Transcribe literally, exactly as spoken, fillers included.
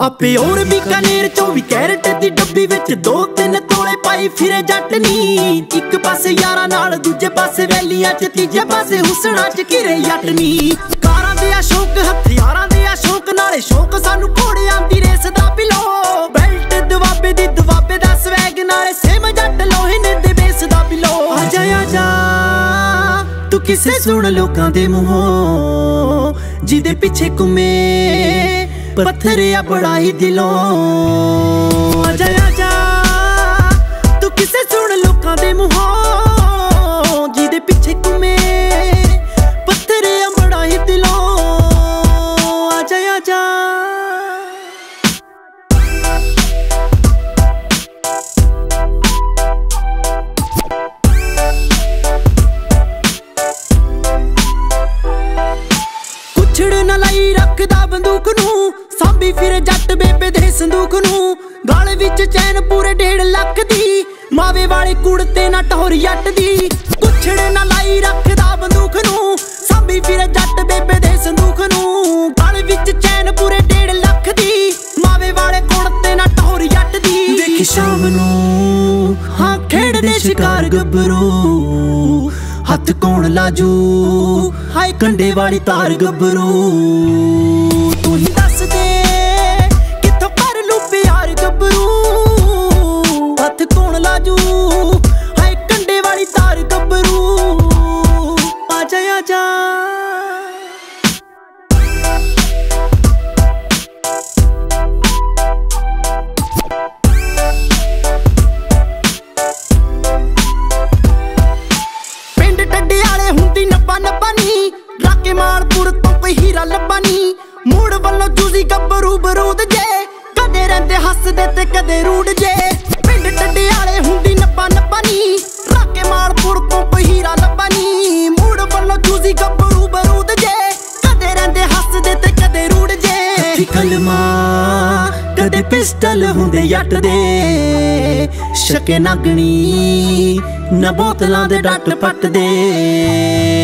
ਆਪੇ ਹੋਰ ਬੀਕਾਨੇਰ ਚੌਵੀ ਕੈਰਟ ਦੀ ਡੱਬੀ ਵਿੱਚ ਦੋ ਤਿੰਨ ਤੋਲੇ ਪਾਈ ਫਿਰੇ ਜੱਟ ਨੀ। ਇੱਕ ਪਾਸੇ ਯਾਰਾਂ ਨਾਲ ਦੂਜੇ ਪਾਸੇ ਵੈਲੀਆਂ ਚ ਤੀਜੇ ਪਾਸੇ ਹੁਸਣਾ ਚ ਘਿਰੇ ਜੱਟ ਨੀ। ਕਾਰਾਂ ਦੇ ਆ ਸ਼ੌਕ ਹਥਿਆਰਾਂ ਦੇ ਆ ਸ਼ੌਕ ਨਾਲੇ ਸ਼ੌਕ ਸਾਨੂੰ ਘੋੜਿਆਂ ਦੀ ਰੇਸ ਦਾ ਪਿਲੋ। ਬੈਲਟ ਦਵਾਬੇ ਦੀ ਦਵਾਬੇ ਦਾ ਸਵੈਗ ਨਾਲੇ ਸੇਮ ਜੱਟ ਲੋਹੇ ਨੇ ਦੇ ਬੇਸ ਦਾ ਪਿਲੋ। ਆਜਾ ਆਜਾ ਤੂੰ ਕਿਸੇ ਸੁਣ ਲੋਕਾਂ ਦੇ ਮੂੰਹੋਂ ਜਿਹਦੇ ਪਿੱਛੇ ਘੁੰਮੇ ਪੱਥਰ ਆ ਬੜਾ ਹੀ ਦਿਲੋਂ। ਆਜਾ ਆਜਾ ਤੂੰ ਕਿਸੇ ਸੁਣ ਲੋਕਾਂ ਦੇ ਮੂੰਹੋਂ ਜਿਹਦੇ ਪਿੱਛੇ ਘੁੰਮੇ ਪੱਥਰ ਆ ਬੜਾ ਹੀ ਦਿਲੋਂ। ਆਜਾ ਆਜਾ ਕੁਛੜ ਨਾ ਲਾਈ ਰੱਖਦਾ ਬੰਦੂਕ ਨੂੰ ਸਾਂਭੀ ਫਿਰ ਜੱਟ ਬੇਬੇ ਦੇ ਸੰਦੂਕ ਨੂੰ। ਗਲ ਵਿੱਚ ਚੈਨ ਪੂਰੇ ਡੇਢ ਲੱਖ ਦੀ ਮਾਵੇ ਵਾਲੇ ਕੁੜਤੇ ਨਾ ਟੌਰ ਜੱਟ ਦੀ। ਕੁਛੜ ਨਾ ਲਾਈ ਰੱਖਦਾ ਬੰਦੂਕ ਨੂੰ ਸਾਂਭੀ ਫਿਰ ਜੱਟ ਬੇਬੇ ਦੇ ਸੰਦੂਕ ਨੂੰ। ਗਲ ਵਿੱਚ ਚੈਨ ਪੂਰੇ ਡੇਢ ਲੱਖ ਦੀ ਮਾਵੇ ਵਾਲੇ ਕੁੜਤੇ ਨਾ ਟੌਰ ਜੱਟ ਦੀ। ਵੇਖੀ ਸ਼ਾਮ ਨੂੰ ਹਾਂ ਖੇਡਦੇ ਸ਼ਿਕਾਰ ਗੱਭਰੂ ਹੱਥ ਕੌਣ ਲਾਜੂ ਹਾਏ ਕੰਡੇ ਵਾਲੀ ਤਾਰ ਗੱਭਰੂ। ਤੂੰ ਹੀ ਦੱਸ ਦੇ ਕਿੱਥੋਂ ਕਰ ਲੂ ਪਿਆਰ ਗੱਭਰੂ ਹੱਥ ਕੌਣ ਲਾਜੂ ਹਾਏ ਕੰਡੇ ਵਾਲੀ ਤਾਰ ਗੱਭਰੂ। ਆਜਾ ਆਜਾ ਹੁੰਦੀ ਨੱਬਾ ਨੱਬਾ ਨੀ ਰਾਕੇ ਮਾਲਪੁਰ ਤੋਂ ਕੋਈ ਹੀਰਾ ਲੱਭਾ ਨੀ। ਮੂੜ ਵੱਲੋਂ ਜੂਸੀ ਗੱਭਰੂ ਬਰੂਦ ਜੇ ਕਦੇ ਰਹਿੰਦੇ ਹੱਸਦੇ ਤੇ ਕਦੇ ਰੂਡ ਜੇ। ਪਿੰਡ ਟੱਡੇ ਵਾਲੇ ਹੁੰਦੀ ਨੱਬਾ ਨੱਬਾ ਨੀ ਰਾਕੇ ਮਾਲਪੁਰ ਤੋਂ ਕੋਈ ਹੀਰਾ ਲੱਭਾ ਨੀ। ਮੂੜ ਵੱਲੋਂ ਜੂਸੀ ਗੱਭਰੂ ਬਰੂਦ ਜੇ ਕਦੇ ਰਹਿੰਦੇ ਹੱਸਦੇ ਤੇ ਕਦੇ ਰੂਡ ਜੇ। ਹੱਥੀ ਕਲਮਾ ਕਦੇ ਪਿਸਟਲ ਹੁੰਦੇ ਜੱਟ ਦੇ ਸ਼ਕੇ ਨਾਗਣੀ ਨਾ ਬੋਤਲਾਂ ਦੇ ਡੱਟ ਪੱਟ ਦੇ।